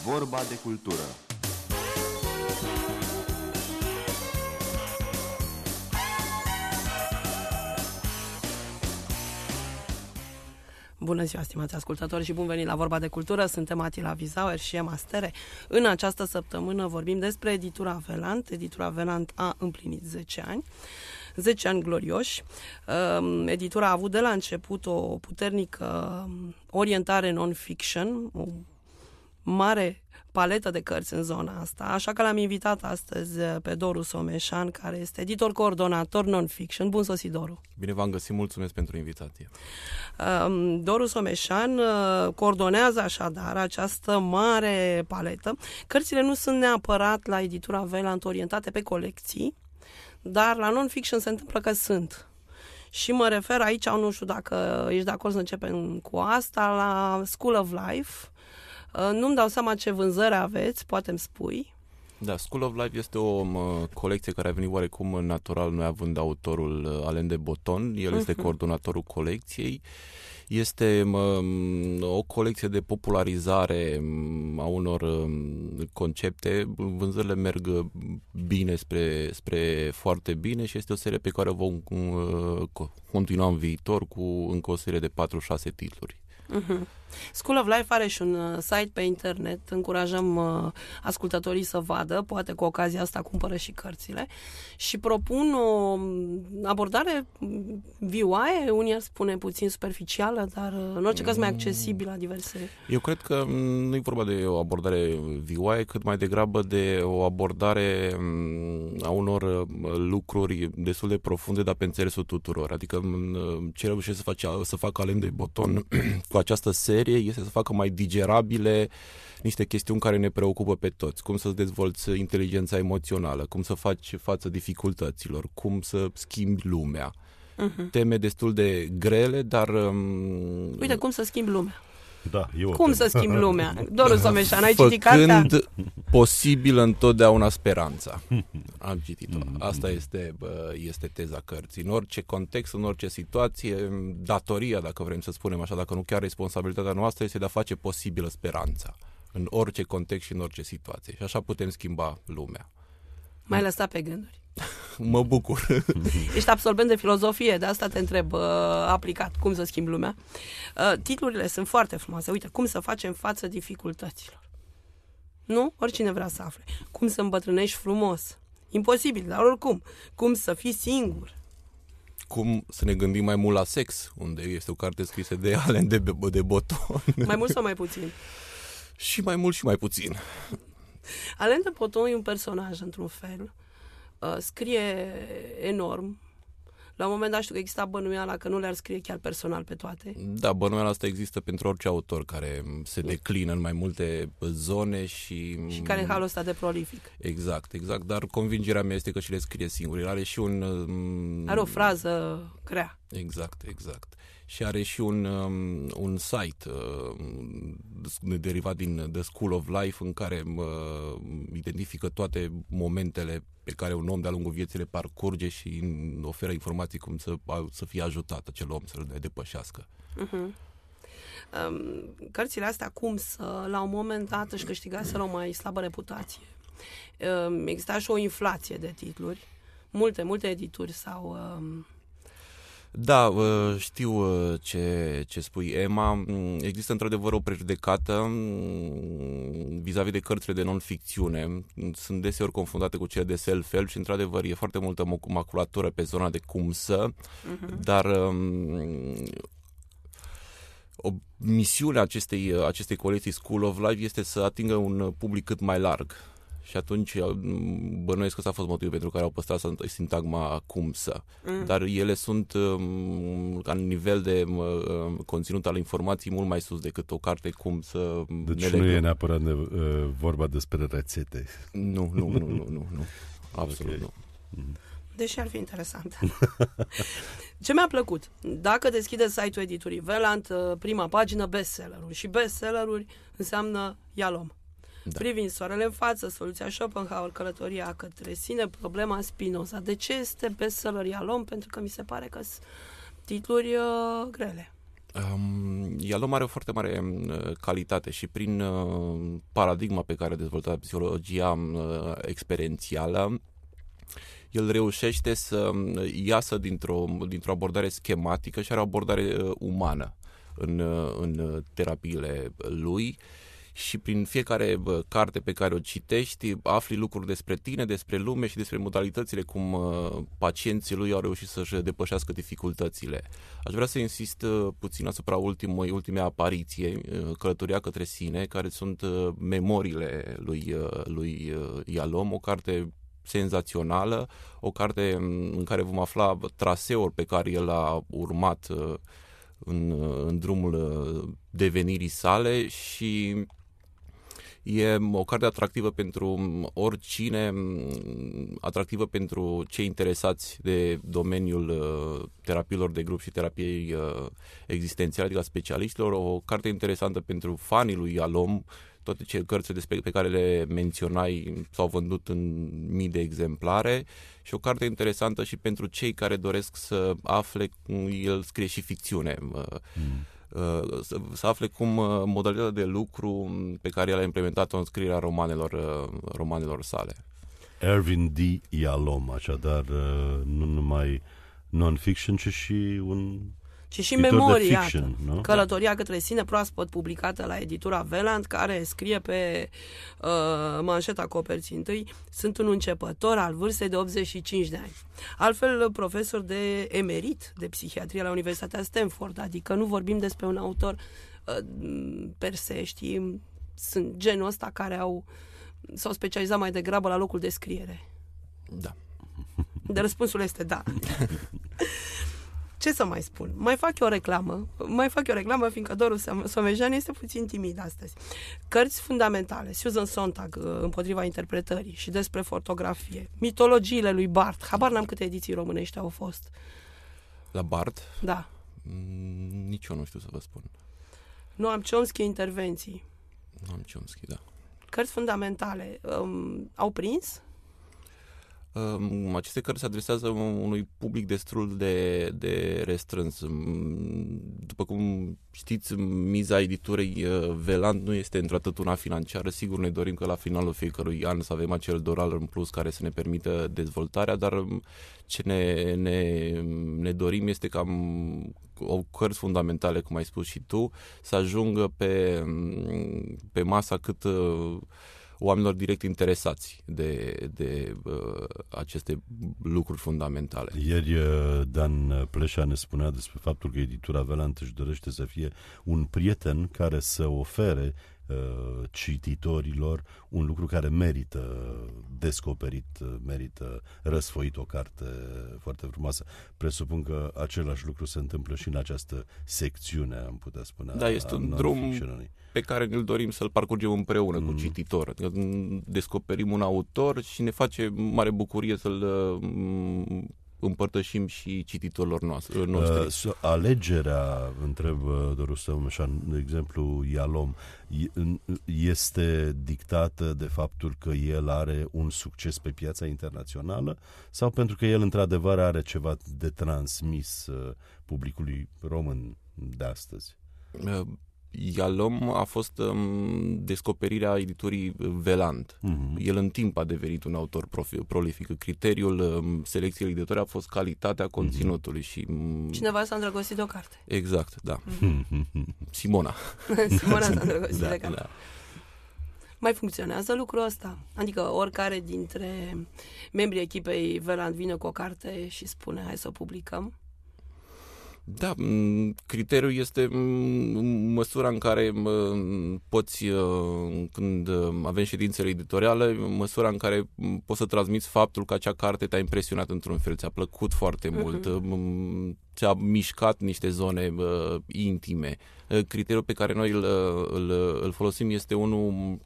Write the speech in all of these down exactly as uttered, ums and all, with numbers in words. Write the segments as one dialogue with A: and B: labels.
A: Vorba de cultură.
B: Bună ziua, stimați ascultători, și bun venit la Vorba de Cultură. Suntem Atila Vizauer și Emma Stere. În această săptămână vorbim despre editura Velant. Editura Velant a împlinit zece ani. zece ani glorioși. Editura a avut de la început o puternică orientare non-fiction, o mare paletă de cărți în zona asta, așa că l-am invitat astăzi pe Doru Someșan, care este editor coordonator non-fiction. Bun sosit, Doru!
C: Bine v-am găsit, mulțumesc pentru invitație.
B: Doru Someșan coordonează așadar această mare paletă. Cărțile nu sunt neapărat la editura Velant orientate pe colecții, dar la non-fiction se întâmplă că sunt. Și mă refer aici, nu știu dacă ești de acord să începem cu asta, la School of Life. Nu-mi dau seama ce vânzări aveți, poate îmi spui.
C: Da, School of Life este o mă, colecție care a venit oarecum natural, noi având autorul Alain de Botton, el este uh-huh. coordonatorul colecției. Este mă, o colecție de popularizare a unor concepte. Vânzările merg bine spre, spre foarte bine și este o serie pe care o vom continua în viitor cu încă o serie de patru șase titluri.
B: Uh-huh. School of Life are și un uh, site pe internet, încurajăm uh, ascultătorii să vadă, poate cu ocazia asta cumpără și cărțile, și propun o abordare vioaie, unii ar spune puțin superficială, dar uh, în orice caz mai accesibilă la diverse...
C: Eu cred că nu e vorba de o abordare vioaie, cât mai degrabă de o abordare a unor lucruri destul de profunde, dar pe înțelesul tuturor. Adică ce reușește să, face, să facă Alain de Botton cu această serie este să facă mai digerabile niște chestiuni care ne preocupă pe toți. Cum să-ți dezvolți inteligența emoțională, cum să faci față dificultăților, cum să schimbi lumea. Uh-huh. Teme destul de grele, dar... Um...
B: Uite, cum să schimbi lumea.
D: Da, eu
B: cum să schimbi lumea? Doru Someșan, ai citit cartea?
C: Făcând posibil întotdeauna speranța. Am citit-o. Asta este, este teza cărții. În orice context, în orice situație, datoria, dacă vrem să spunem așa, dacă nu chiar responsabilitatea noastră, este de a face posibilă speranța. În orice context și în orice situație. Și așa putem schimba lumea.
B: M-ai lăsat pe gânduri.
C: Mă bucur.
B: Ești absolvent de filozofie, de asta te întreb uh, aplicat, cum să schimbi lumea. Uh, titlurile sunt foarte frumoase. Uite, cum să facem față dificultăților. Nu? Oricine vrea să afle. Cum să îmbătrânești frumos. Imposibil, dar oricum. Cum să fii singur.
C: Cum să ne gândim mai mult la sex, unde este o carte scrisă de Alain de, de Botton.
B: Mai mult sau mai puțin?
C: Și mai mult și mai puțin.
B: Alain de Botton e un personaj, într-un fel. Uh, scrie enorm. La un moment dat știu că exista bănuiala că nu le-ar scrie chiar personal pe toate.
C: Da, bănuiala asta există pentru orice autor care se declină în mai multe zone și...
B: Și care în halul ăsta de prolific.
C: Exact, exact, dar convingerea mea este că și le scrie singur. El are și un...
B: Are o frază grea.
C: Exact, exact. Și are și un, um, un site uh, derivat din The School of Life în care uh, identifică toate momentele pe care un om de-a lungul vieții le parcurge și oferă informații cum să, să fie ajutat acel om să le depășească.
B: Uh-huh. Um, cărțile astea cum să, la un moment dat, își câștigaseră o mai slabă reputație. Um, exista și o inflație de titluri. Multe, multe edituri s-au... Um,
C: Da, știu ce, ce spui, Emma. Există într-adevăr o prejudecată vis-a-vis de cărțile de non-ficțiune. Sunt deseori confundate cu cele de self-help și într-adevăr e foarte multă maculatură pe zona de cum să, uh-huh. dar o misiune acestei, acestei colecții School of Life este să atingă un public cât mai larg. Și atunci bănuiesc că ăsta a fost motivul pentru care au păstrat sintagma cum să. Mm. Dar ele sunt la nivel de conținut al informației mult mai sus decât o carte cum să...
D: Deci nu e neapărat ne, vorba despre rețete.
C: Nu, nu, nu, nu, nu, nu. Absolut okay. nu.
B: Deși ar fi interesant. Ce mi-a plăcut? Dacă deschideți site-ul editurii Velant, prima pagină, bestseller-uri. Și bestseller-uri înseamnă Ialom. Da. Privind soarele în față, soluția Schopenhauer, călătoria către sine, problema Spinoza. De ce este bestseller Ialom? Pentru că mi se pare că sunt titluri uh, grele.
C: Um, Yalom are o foarte mare uh, calitate și prin uh, paradigma pe care a dezvoltat psihologia uh, experiențială, el reușește să iasă dintr-o, dintr-o abordare schematică și are o abordare uh, umană în, uh, în terapiile lui. Și prin fiecare carte pe care o citești, afli lucruri despre tine, despre lume și despre modalitățile cum uh, pacienții lui au reușit să-și depășească dificultățile. Aș vrea să insist uh, puțin asupra ultimei, ultimei apariție, uh, Călătoria către sine, care sunt uh, memoriile lui, uh, lui uh, Yalom, o carte senzațională, o carte în care vom afla traseul pe care el a urmat uh, în, în drumul uh, devenirii sale și e o carte atractivă pentru oricine, atractivă pentru cei interesați de domeniul uh, terapiilor de grup și terapiei uh, existențiale, adică specialiștilor, o carte interesantă pentru fanii lui Yalom. Toate cele cărți despre pe care le menționai s-au vândut în mii de exemplare și o carte interesantă și pentru cei care doresc să afle, el scrie și ficțiune, mm. să, să afle cum modalitatea de lucru pe care el a implementat-o în scrierea romanelor, romanelor sale.
D: Ervin D. Yalom, așadar nu numai non-fiction, ci și un...
B: ci și memoria,
D: fiction, nu?
B: Călătoria către sine, proaspăt publicată la editura Veland, care scrie pe uh, manșeta coperții întâi: sunt un începător al vârstei de optzeci și cinci de ani. Altfel, profesor de emerit de psihiatrie la Universitatea Stanford, adică nu vorbim despre un autor uh, per se, știi, sunt genul ăsta care au, s-au specializat mai degrabă la locul de scriere.
C: Da.
B: De răspunsul este da. Ce să mai spun? Mai fac eu o reclamă. Mai fac eu o reclamă, fiindcă Doru Somejean este puțin timid astăzi. Cărți fundamentale, Susan Sontag, împotriva interpretării și despre fotografie. Mitologiile lui Barth. Habar n-am câte ediții românești au fost.
C: La Barth?
B: Da.
C: Mm, nici eu nu știu să vă spun.
B: Noam Chomsky, intervenții.
C: Noam Chomsky, da.
B: Cărți fundamentale. Um, au prins?
C: Aceste cărți se adresează unui public destul de, de restrâns. După cum știți, miza editurii Veland nu este într-atât una financiară. Sigur, ne dorim că la finalul fiecărui an să avem acel dolar în plus care să ne permită dezvoltarea, dar ce ne, ne, ne dorim este ca o cărți fundamentale, cum ai spus și tu, să ajungă pe, pe masa cât oamenilor direct interesați de, de uh, aceste lucruri fundamentale.
D: Ieri Dan Pleșa ne spunea despre faptul că editura Veland își dorește să fie un prieten care să ofere uh, cititorilor un lucru care merită descoperit, merită răsfoit, o carte foarte frumoasă. Presupun că același lucru se întâmplă și în această secțiune, am putea spune.
C: Da, este un drum pe care ne-l dorim să-l parcurgem împreună mm. cu cititor. Descoperim un autor și ne face mare bucurie să-l împărtășim și cititorilor noștri.
D: Uh, alegerea, întreb Doru Somejean, de exemplu Yalom, este dictată de faptul că el are un succes pe piața internațională sau pentru că el într-adevăr are ceva de transmis uh, publicului român de astăzi?
C: Uh. Yalom a fost um, descoperirea editurii Veland. Uh-huh. El în timp a devenit un autor profi- prolific. Criteriul um, selecției editorii a fost calitatea conținutului. Uh-huh. Și, um,
B: cineva s-a îndrăgostit de o carte.
C: Exact, da. Uh-huh. Simona.
B: Simona s-a îndrăgostit
C: da,
B: de carte. Da. Mai funcționează lucrul ăsta? Adică oricare dintre membrii echipei Veland vine cu o carte și spune hai să o publicăm?
C: Da, criteriul este măsura în care poți, când avem ședințele editoriale, măsura în care poți să transmiți faptul că acea carte te-a impresionat într-un fel, ți-a plăcut foarte mult, uh-huh. ți-a mișcat niște zone uh, intime. Criteriul pe care noi îl, îl, îl folosim este unul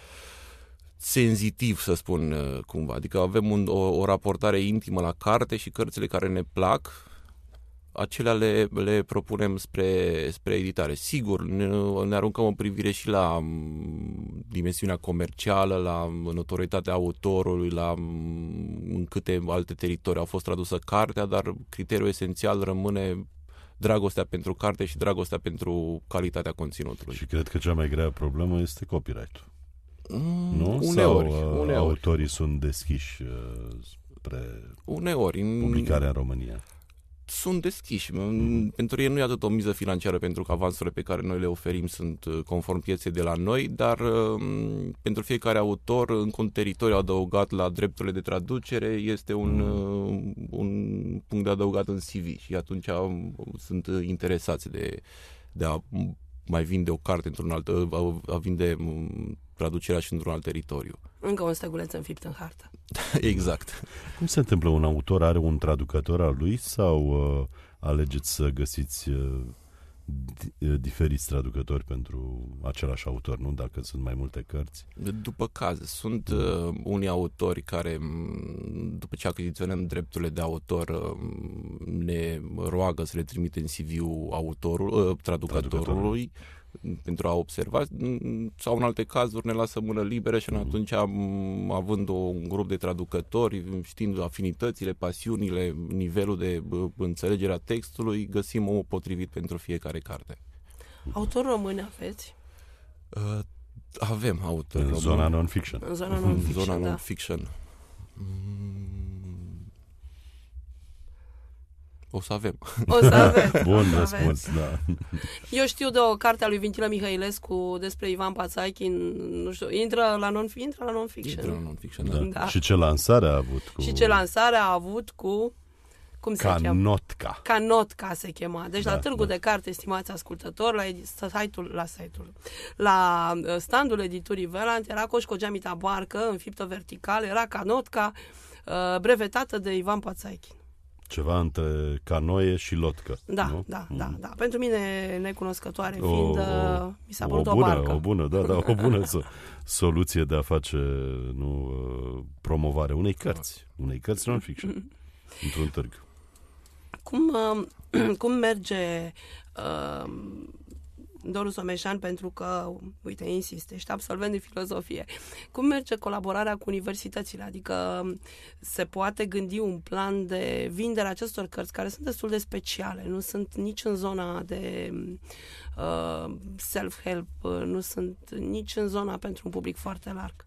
C: senzitiv, să spun cumva. Adică avem un, o, o raportare intimă la carte și cărțile care ne plac, acelea le, le propunem spre, spre editare. Sigur, ne, ne aruncăm o privire și la dimensiunea comercială, la notorietatea autorului, la în câte alte teritorii au fost tradusă cartea, dar criteriul esențial rămâne dragostea pentru carte și dragostea pentru calitatea conținutului.
D: Și cred că cea mai grea problemă este copyright-ul.
C: Mm,
D: Nu?
C: uneori,
D: Sau uh,
C: uneori.
D: autorii sunt deschiși uh, spre
C: Uneori.
D: publicarea în România?
C: Sunt deschiși. Mm. Pentru ei nu e atât o miză financiară, pentru că avansurile pe care noi le oferim sunt conform pieței de la noi, dar um, pentru fiecare autor, încă un teritoriu adăugat la drepturile de traducere este un, mm. uh, un punct de adăugat în C V și atunci um, sunt interesați de, de a mai vinde o carte într-un alt, a, a vinde um, traducerea și într-un alt teritoriu.
B: Încă un steguleț înfipt în hartă.
C: Exact.
D: Cum se întâmplă? Un autor are un traducător al lui sau uh, alegeți să găsiți uh, diferiți traducători pentru același autor, nu? Dacă sunt mai multe cărți.
C: După caz. Sunt uh, unii autori care, după ce achiziționăm drepturile de autor, uh, ne roagă să le trimitem C V-ul autorul, uh, traducătorului pentru a observa, sau în alte cazuri ne lasă mână liberă și atunci, având un grup de traducători, știind afinitățile, pasiunile, nivelul de înțelegere a textului, găsim omul potrivit pentru fiecare carte.
B: Autor român aveți?
C: Uh, avem autor
D: în
C: român.
D: Zona non-fiction.
B: În zona non-fiction,
C: zona
B: da.
C: non-fiction. O să avem.
B: O să aveți.
D: Bun
B: să
D: răspuns,
B: aveți.
D: da.
B: Eu știu de o carte a lui Vintilă Mihăilescu despre Ivan Pațaichin, nu știu, intră la non intră la non-fiction.
C: Intră la non-fiction,
D: Da.
C: da.
B: Da.
D: Și ce lansare a avut cu...
B: Și ce lansare a avut cu... Cum se cheamă?
D: Canotca.
B: Canotca se chema. Deci
D: Da,
B: la târgul
D: da.
B: de carte, estimați ascultători, la edi- site-ul, la site-ul, la uh, standul editurii Velant, era Coșco Geamita Barcă, înfiptă vertical, era Canotca, uh, brevetată de Ivan Pațaichin.
D: Ceva între canoie și lotcă.
B: Da,
D: nu?
B: da,
D: Mm.
B: da, da. Pentru mine, necunoscătoare
D: O-
B: fiind, uh, mi s-a părut o,
D: bună,
B: barcă.
D: o bună, da, da, o bună so- soluție de a face nu, uh, promovare unei cărți, unei cărți non-fiction, într-un târg.
B: Cum, uh, cum merge uh, Doru Someșan, pentru că, uite, insist, ești absolvent de filozofie. Cum merge colaborarea cu universitățile? Adică se poate gândi un plan de vindere a acestor cărți, care sunt destul de speciale, nu sunt nici în zona de uh, self-help, nu sunt nici în zona pentru un public foarte larg.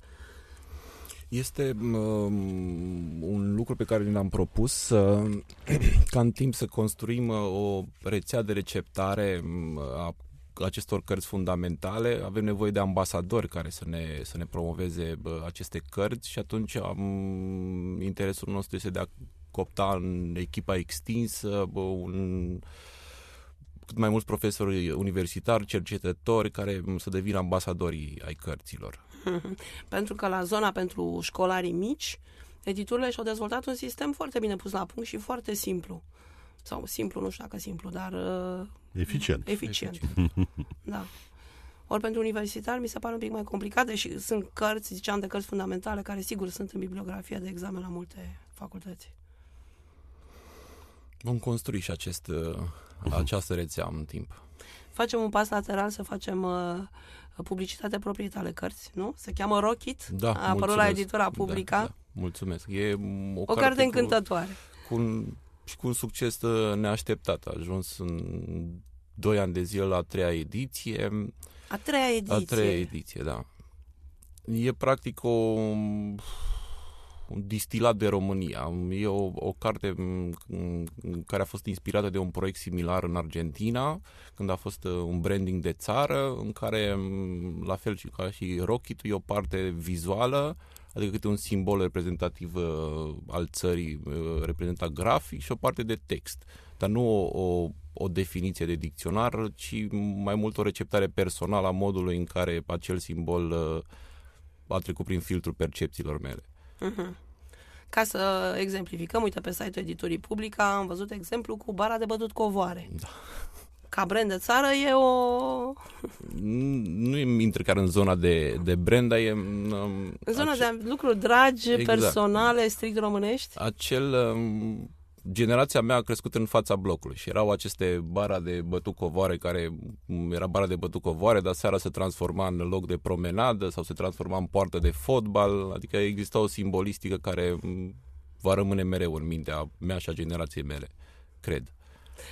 C: Este um, un lucru pe care ne-am propus uh, ca în timp să construim uh, o rețea de receptare uh, a acestor cărți fundamentale. Avem nevoie de ambasadori care să ne, să ne promoveze uh, aceste cărți și atunci um, interesul nostru este de a coopta în echipa extinsă uh, un cât mai mulți profesori universitari, cercetători care să devină ambasadorii ai cărților.
B: Pentru că la zona pentru școlarii mici, editurile și-au dezvoltat un sistem foarte bine pus la punct și foarte simplu. Sau simplu, nu știu dacă simplu, dar uh,
D: Eficient.
B: eficient.
C: Eficient.
B: Da. Ori pentru universitari mi se pare un pic mai complicat, deși sunt cărți, ziceam de cărți fundamentale, care sigur sunt în bibliografia de examen la multe facultăți.
C: Vom construi și acest, uh, această rețea în timp.
B: Facem un pas lateral să facem uh, publicitate proprie tale cărți, nu? Se cheamă Rocket,
C: Da,
B: a apărut
C: mulțumesc.
B: la editura Publica.
C: Da, da, mulțumesc. E o,
B: O
C: carte,
B: carte
C: cu,
B: încântătoare.
C: cu un, și cu un succes uh, neașteptat. A ajuns în doi ani de zile la a treia ediție.
B: A treia ediție.
C: A treia ediție, da. E practic o, un distilat de România. E o, o carte m, care a fost inspirată de un proiect similar în Argentina, când a fost un branding de țară, în care, m, la fel și ca și Rocket-ul, e o parte vizuală, adică câte un simbol reprezentativ uh, al țării, uh, reprezentat grafic, și o parte de text. Dar nu o, o, o definiție de dicționar, ci mai mult o receptare personală a modului în care acel simbol uh, a trecut prin filtrul percepțiilor mele.
B: Uh-huh. Ca să exemplificăm, uite, pe site-ul editurii Publica am văzut exemplu cu bara de bătut covoare.
C: Da.
B: Ca brand de țară e o...
C: Nu intră chiar în zona de, de brand, dar e...
B: În zona ace... de lucruri dragi, exact, personale, strict românești?
C: Acel... Um, generația mea a crescut în fața blocului și erau aceste bara de bătut covoare, care era bara de bătut covoare, dar seara se transforma în loc de promenadă sau se transforma în poartă de fotbal, adică exista o simbolistică care va rămâne mereu în mintea mea și a generației mele, cred.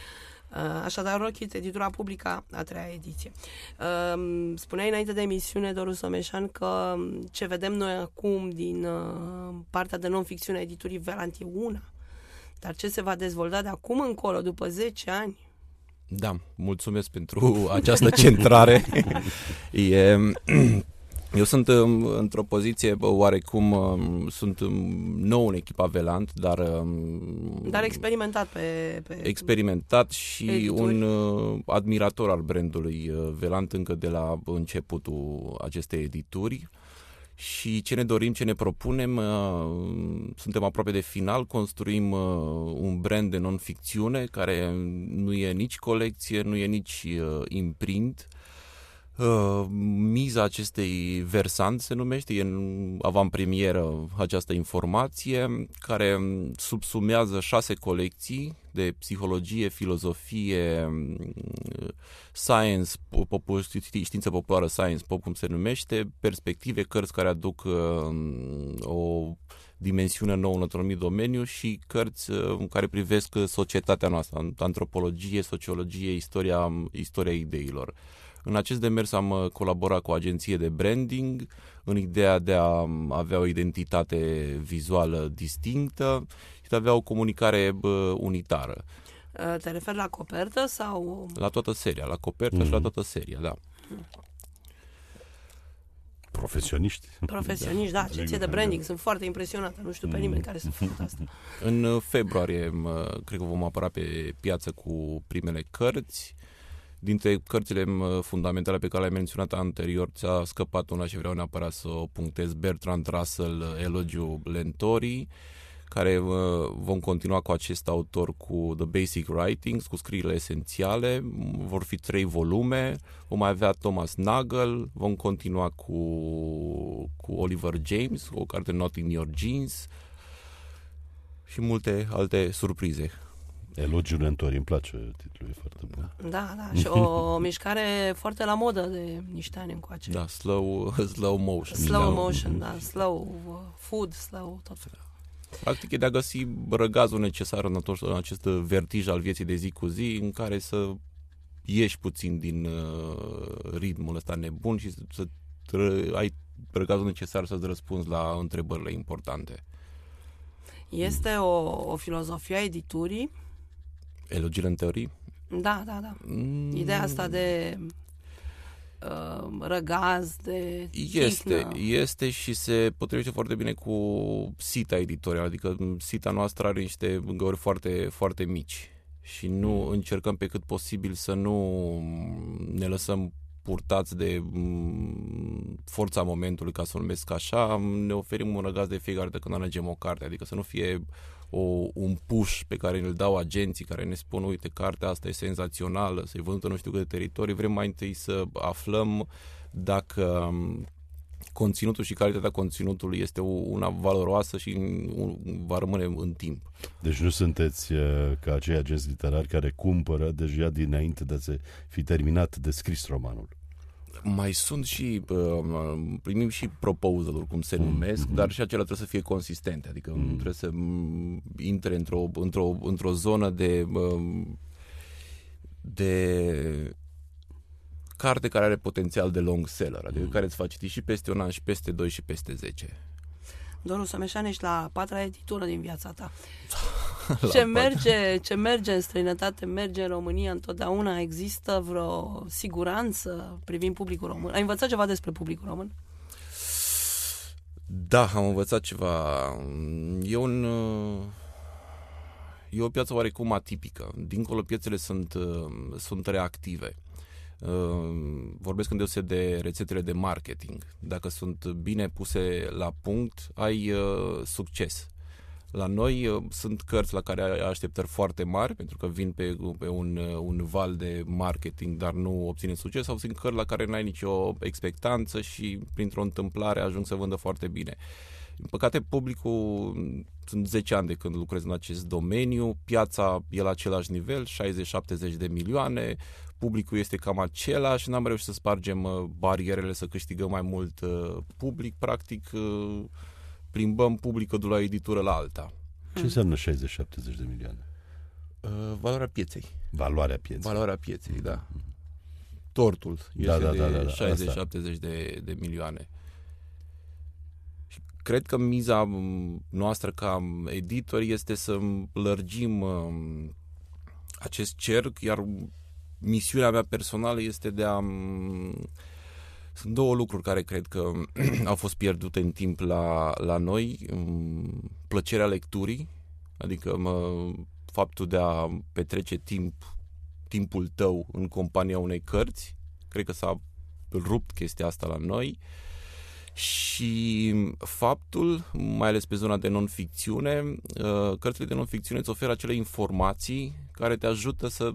B: Așadar, Rochit, editura publică a treia ediție. Spuneai înainte de emisiune, Doru Someșan, că ce vedem noi acum din partea de non-ficțiune a editurii Velant e una. Dar ce se va dezvolta de acum încolo, după zece ani?
C: Da, mulțumesc pentru această centrare. e... Eu sunt într-o poziție oarecum, sunt nou în echipa Velant, dar...
B: Dar experimentat pe... pe
C: experimentat și
B: edituri.
C: Un admirator al brandului Velant încă de la începutul acestei edituri. Și ce ne dorim, ce ne propunem, suntem aproape de final, construim un brand de non-ficțiune care nu e nici colecție, nu e nici imprint. Uh, miza acestei Versant se numește, e în avantpremieră această informație, care subsumează șase colecții de psihologie, filozofie, science, pop, știință populară, science pop cum se numește, perspective, cărți care aduc uh, o dimensiune nouă într-un anumit domeniu și cărți uh, care privesc societatea noastră, antropologie, sociologie, istoria, istoria ideilor. În acest demers am colaborat cu o agenție de branding în ideea de a avea o identitate vizuală distinctă și de a avea o comunicare bă, unitară.
B: Te referi la copertă sau...
C: La toată seria, la copertă mm. și la toată seria, da.
D: Profesioniști.
B: Profesioniști, da, agenție de branding. Sunt foarte impresionată. Nu știu pe nimeni care să facă asta.
C: În februarie, cred că vom apăra pe piață cu primele cărți. Dintre cărțile fundamentale pe care le-ai menționat anterior, ți-a scăpat una și vreau neapărat să o punctez, Bertrand Russell, Elogiul Lentorii, care uh, vom continua cu acest autor cu The Basic Writings, cu scrierile esențiale. Vor fi trei volume, vom mai avea Thomas Nagel, vom continua cu, cu Oliver James, o carte Not in Your Jeans și multe alte surprize.
D: Elogiul Lentorii, îmi place titlul, e foarte bun.
B: Da, da, și o, o mișcare foarte la modă de niște ani încoace.
C: Da, slow, slow motion.
B: Slow motion, da, slow food, slow, tot felul.
C: Practic e de a găsi răgazul necesar în, în acest vertij al vieții de zi cu zi, în care să ieși puțin din uh, ritmul ăsta nebun și să, să tră, ai răgazul necesar să-ți răspunzi la întrebările importante.
B: Este o, o filozofie a editurii?
C: Elogiile în teorii?
B: Da, da, da. Mm. Ideea asta de uh, răgaz, de
C: este,
B: tihnă.
C: este și se potrivește foarte bine cu sita editorială, adică sita noastră are niște găuri foarte, foarte mici și nu mm. încercăm pe cât posibil să nu ne lăsăm purtați de forța momentului, ca să o numesc așa. Ne oferim un răgaz de fiecare dată când alegem o carte, adică să nu fie o, un push pe care ne-l dau agenții care ne spun, uite, cartea asta e senzațională, să-i vândută nu știu câte teritorii. Vrem mai întâi să aflăm dacă conținutul și calitatea conținutului este una valoroasă și va rămâne în timp.
D: Deci nu sunteți uh, ca acei agenți literari care cumpără deja dinainte de a se fi terminat de scris romanul.
C: Mai sunt și, uh, primim și proposal-uri, cum se numesc, mm-hmm. dar și acelea trebuie să fie consistente, adică mm. trebuie să intre într-o, într-o, într-o zonă de, de carte care are potențial de long seller, adică mm. care îți faci citi și peste un an, și peste doi, și peste zece.
B: Doru Someșan, ești la a patra editură din viața ta. ce, merge, ce merge în străinătate, merge în România întotdeauna? Există vreo siguranță privind publicul român? Ai învățat ceva despre publicul român?
C: Da, am învățat ceva. E un... E o piață oarecum atipică. Dincolo, piețele sunt, sunt reactive. Vorbesc îndeoseb de rețetele de marketing. Dacă sunt bine puse la punct, ai uh, succes. La noi uh, sunt cărți la care ai așteptări foarte mari, pentru că vin pe, pe un, uh, un val de marketing, dar nu obține succes, sau sunt cărți la care n-ai nicio expectanță și printr-o întâmplare ajung să vândă foarte bine. Din păcate, publicul, sunt zece ani de când lucrez în acest domeniu, piața e la același nivel, șaizeci șaptezeci de milioane, publicul este cam același, n-am reușit să spargem barierele, să câștigăm mai mult public, practic plimbăm publicul de la editură la alta.
D: Ce înseamnă șaizeci șaptezeci de milioane?
C: Uh, valoarea pieței.
D: Valoarea pieței.
C: Valoarea pieței, da. Tortul este
D: da, da,
C: de
D: da, da, da.
C: șaizeci șaptezeci de, de milioane. Și cred că miza noastră ca editori este să lărgim uh, acest cerc, iar misiunea mea personală este de a... Sunt două lucruri care cred că au fost pierdute în timp la, la noi. Plăcerea lecturii, adică mă, faptul de a petrece timp, timpul tău în compania unei cărți. Cred că s-a rupt chestia asta la noi. Și faptul, mai ales pe zona de non-ficțiune, cărțile de non-ficțiune îți oferă acele informații care te ajută să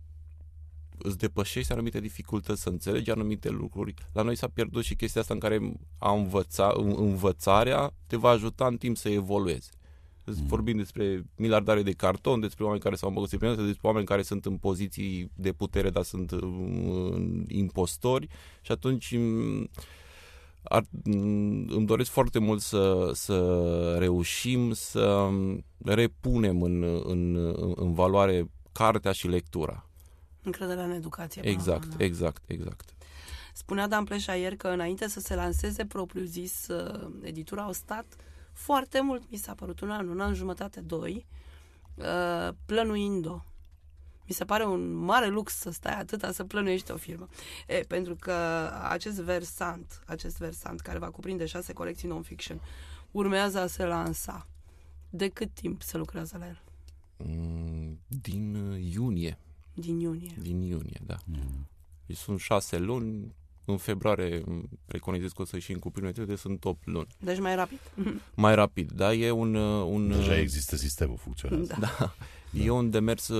C: îți depășești anumite dificultăți, să înțelegi anumite lucruri. La noi s-a pierdut și chestia asta în care a învăța, învățarea te va ajuta în timp să evoluezi. Mm. Vorbim despre miliardare de carton, despre oameni care s-au îmbogățit prin asta, despre oameni care sunt în poziții de putere, dar sunt uh, impostori și atunci ar, îmi doresc foarte mult să, să reușim să repunem în, în, în valoare cartea și lectura.
B: Încrederea în educație.
C: Exact,
B: până,
C: exact, exact.
B: Spunea Dan Pleșa ieri că înainte să se lanseze propriu-zis editura au stat foarte mult, mi s-a părut un an, un an jumătate, doi, plănuind-o. Mi se pare un mare lux să stai atâta să plănuiești o firmă. E, pentru că acest versant, acest versant care va cuprinde șase colecții non-fiction, urmează a se lansa. De cât timp se lucrează la el?
C: Din iunie.
B: Din iunie.
C: Din iunie, da. Mm. Deci sunt șase luni, în februarie preconizez că o să ieșim cu primele trei, sunt opt luni.
B: Deci mai rapid.
C: Mai rapid, da, e un... un
D: Deja există sistemul, funcționează.
B: Da.
C: da. da. E un demers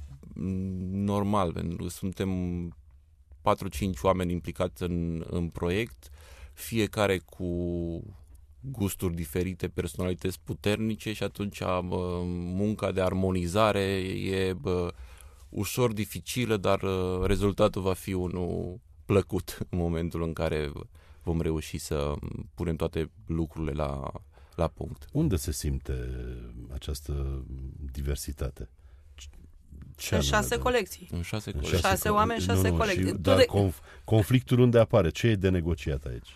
C: normal, pentru că suntem patru-cinci oameni implicați în, în proiect, fiecare cu gusturi diferite, personalități puternice și atunci bă, munca de armonizare e... Bă, ușor dificilă, dar uh, rezultatul va fi unul plăcut în momentul în care vom reuși să punem toate lucrurile la, la punct.
D: Unde se simte această diversitate?
B: Ce în șase colecții.
C: În șase
B: colecții.
C: colecții.
B: Șase oameni, șase
D: nu, nu,
B: colecții.
D: Și, dar de... conf- conflictul unde apare? Ce e de negociat aici?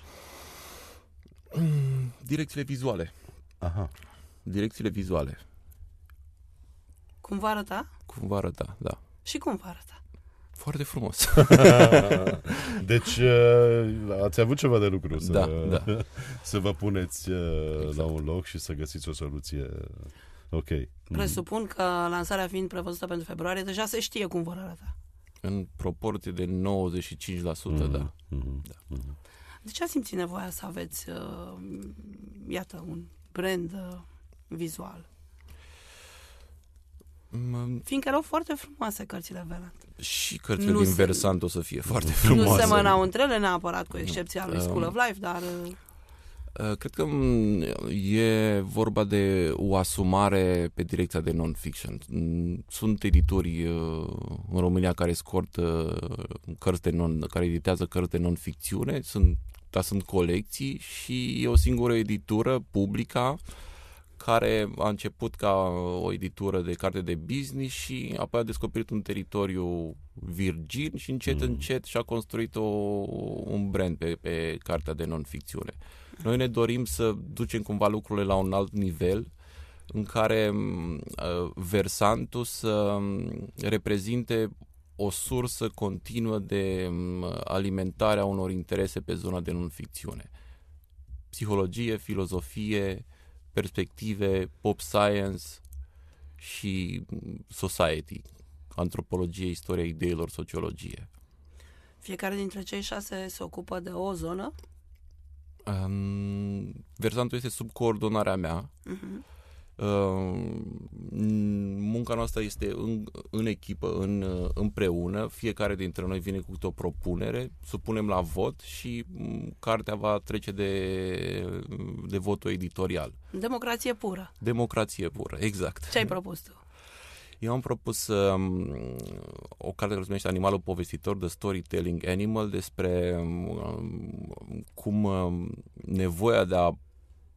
C: Direcțiile vizuale.
D: Aha.
C: Direcțiile vizuale.
B: Cum va arăta?
C: Cum va arăta, da.
B: Și cum va arăta?
C: Foarte frumos.
D: Deci ați avut ceva de lucru să,
C: da, da.
D: să vă puneți exact. la un loc și să găsiți o soluție. Ok.
B: Presupun că lansarea fiind prevăzută pentru februarie, deja se știe cum vor arăta.
C: În proporție de nouăzeci și cinci la sută, mm-hmm. da.
D: Mm-hmm.
C: da.
D: Mm-hmm.
B: De ce ați simțit nevoia să aveți, uh, iată, un brand uh, vizual? Fiindcă erau foarte frumoase cărțile Veland.
C: Și cărțile
B: nu
C: din
B: se,
C: Versant o să fie foarte frumoase.
B: Nu semănau între ele neapărat, cu excepția lui School of Life, dar...
C: Cred că e vorba de o asumare pe direcția de non-fiction. Sunt editori în România care scot cărți de non, care editează cărți de non-ficțiune, sunt, dar sunt colecții și e o singură editură, Publica, care a început ca o editură de carte de business și apoi a descoperit un teritoriu virgin și încet, mm. încet și-a construit o, un brand pe, pe cartea de non-ficțiune. Noi ne dorim să ducem cumva lucrurile la un alt nivel în care uh, Versantul să reprezinte o sursă continuă de alimentare a unor interese pe zona de non-ficțiune. Psihologie, filozofie, perspective, pop science și society, antropologie, istoria ideilor, sociologie.
B: Fiecare dintre cei șase se ocupă de o zonă?
C: Um, Versantul este sub coordonarea mea.
B: Uh-huh.
C: Uh, munca noastră este în, în echipă, în, împreună. Fiecare dintre noi vine cu o propunere, supunem la vot și um, cartea va trece de, de votul editorial.
B: Democrație pură.
C: Democrație pură, exact.
B: Ce ai propus tu?
C: Eu am propus um, o carte care se numește Animalul povestitor, The Storytelling Animal, despre um, cum um, nevoia de a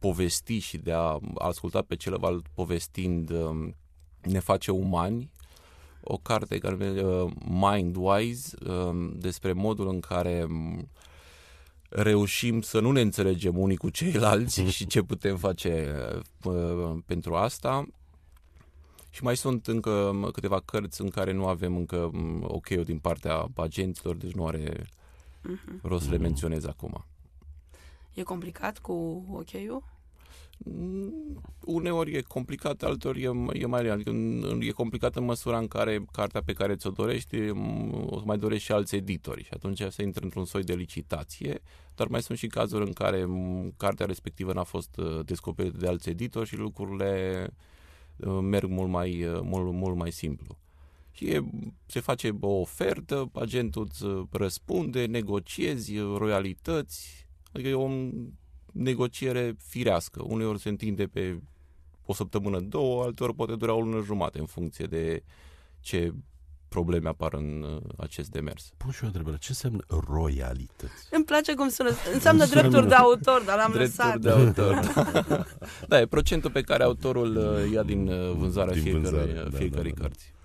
C: povesti și de a asculta pe celălalt povestind um, ne face umani o carte care numește uh, Mindwise, uh, despre modul în care um, reușim să nu ne înțelegem unii cu ceilalți și ce putem face uh, pentru asta. Și mai sunt încă câteva cărți în care nu avem încă ok-ul din partea agenților, deci nu are uh-huh. rost să le menționez acum.
B: E complicat cu ok-ul?
C: Uneori e complicat, alteori e, e mai adică e complicat în măsura în care cartea pe care ți-o dorești o să mai dorești și alți editori și atunci se intră într-un soi de licitație, dar mai sunt și cazuri în care cartea respectivă n-a fost descoperită de alți editori și lucrurile merg mult mai, mult, mult mai simplu. Și e, se face o ofertă, agentul îți răspunde, negociezi, royalități, adică e o negociere firească. Uneori se întinde pe o săptămână, două, alteori poate dura o lună jumate în funcție de ce probleme apar în acest demers.
D: Pun și o întrebare. Ce înseamnă royalități?
B: Îmi place cum sună. Înseamnă drepturi de autor, dar l-am
C: drepturi
B: lăsat.
C: de autor. Da. Da, e procentul pe care autorul ia din vânzarea din fiecărui, vânzare, fiecărui da, da, da. cărți.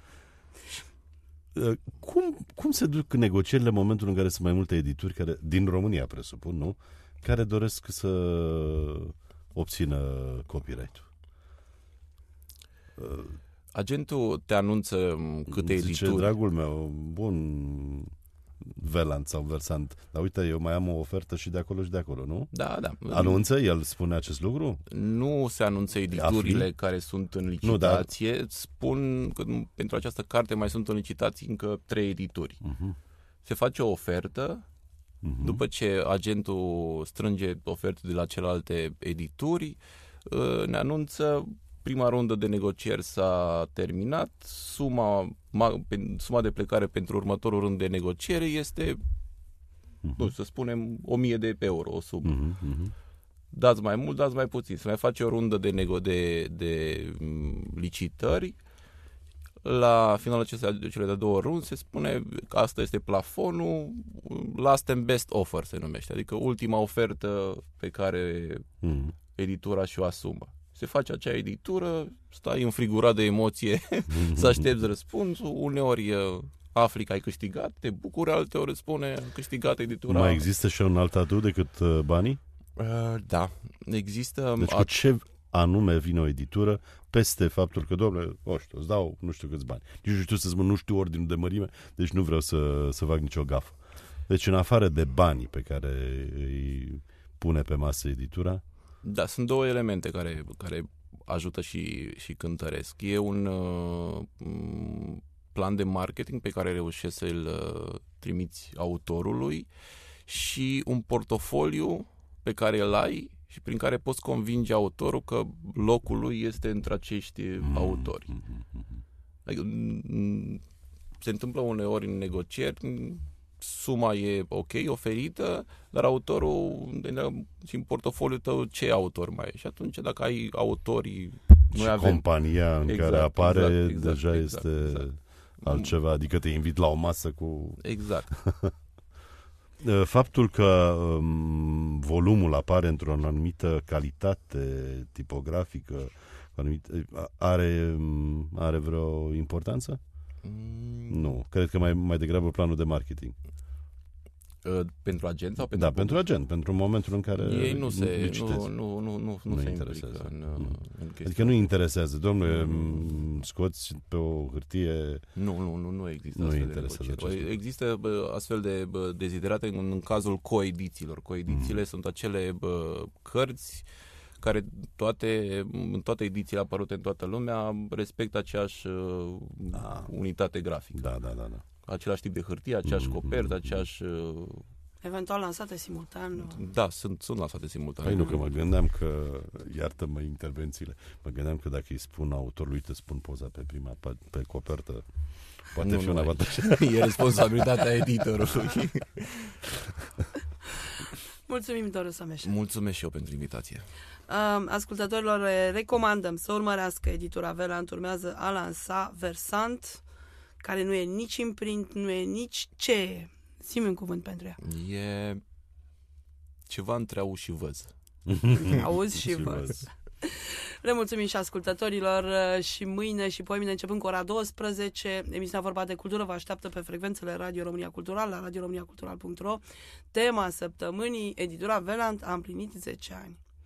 D: Cum, cum se duc negocierile în momentul în care sunt mai multe edituri care, din România, presupun, nu? Care doresc să obțină copyright-ul?
C: Agentul te anunță câte
D: Zice,
C: edituri.
D: dragul meu, bun, Velant sau Versant, dar uite, eu mai am o ofertă și de acolo și de acolo, nu?
C: Da, da.
D: Anunță? El spune acest lucru?
C: Nu se anunță editurile Afli? care sunt în licitație. Nu, dar... Spun că pentru această carte mai sunt în licitație încă trei edituri. Uh-huh. Se face o ofertă. Uh-huh. După ce agentul strânge oferte de la celelalte edituri, ne anunță prima rundă de negocieri s-a terminat, suma, ma, suma de plecare pentru următorul rând de negociere este, uh-huh. nu, să spunem, o mie de euro, o sumă. Uh-huh. Uh-huh. Dați mai mult, dați mai puțin. Se mai face o rundă de, nego- de, de licitări. La finalul acestea, cele de două runde, se spune că asta este plafonul, last and best offer se numește, adică ultima ofertă pe care mm. editura și-o asumă. Se face acea editură, stai înfrigurat de emoție să aștepți răspunsul, uneori afli că ai câștigat, te bucuri, alteori îți spune câștigat editura.
D: Mai există și un alt atu decât uh, banii?
C: Uh, da, există...
D: Deci cu ce anume vine o editură peste faptul că, domnule, o știu, îți dau nu știu câți bani. Nici nu știu să spun, nu știu ordinul de mărime, deci nu vreau să, să fac nicio gafă. Deci în afară de banii pe care îi pune pe masă editura...
C: Da, sunt două elemente care, care ajută și, și cântăresc. E un uh, plan de marketing pe care reușești să-l uh, trimiți autorului și un portofoliu pe care îl ai și prin care poți convinge autorul că locul lui este între acești mm. autori. Adică, se întâmplă uneori în negocieri, suma e ok, oferită, dar autorul și în portofoliul tău ce autor mai e? Și atunci dacă ai autorii...
D: Și
C: noi avem...
D: compania în exact, care apare
C: exact, exact,
D: deja
C: exact,
D: este
C: exact.
D: altceva, adică te invit la o masă cu...
C: Exact.
D: Faptul că um, volumul apare într-o anumită calitate tipografică are, are vreo importanță? Mm. Nu. Cred că mai, mai degrabă planul de marketing.
C: Uh, pentru agent sau pentru
D: Da, pentru agent, pentru momentul în care
C: ei nu se nu, nu, nu, nu, nu se interesează în, în
D: adică nu interesează, domnule, mm. scoți pe o hârtie.
C: Nu, nu, nu, nu există nu astfel de negocieri. Există bă, astfel de bă, deziderate în, în cazul coedițiilor. Coedițiile mm. sunt acele bă, cărți care toate, în toate edițiile apărute în toată lumea respectă aceeași uh, ah. unitate grafică.
D: Da, da, da, da.
C: Același tip de hârtie, aceeași mm, copertă, aceeași... Uh...
B: Eventual lansate simultan.
C: Da, sunt, sunt lansate simultan.
D: Păi nu, că mă gândeam că, iartă-mă intervențiile, mă gândeam că dacă îi spun autorului, uite, spun poza pe prima, pe, pe copertă, poate nu, fi un avantaj.
C: E responsabilitatea editorului.
B: Mulțumim, Doru Sămeșan.
C: Mulțumesc și eu pentru invitație.
B: Uh, ascultătorilor recomandăm să urmărească editura Velant, urmează a lansa Versant, care nu e nici în print, nu e nici ce e. Zi-mi un cuvânt pentru ea.
C: E ceva între auzi și văz.
B: Auzi și văz. Le mulțumim și ascultătorilor și mâine și poimine, începând cu ora douăsprezece, emisiunea Vorba de Cultură vă așteaptă pe frecvențele Radio România Cultural, la radio românia cultural punct ro. Tema săptămânii, editura Velant a împlinit zece ani.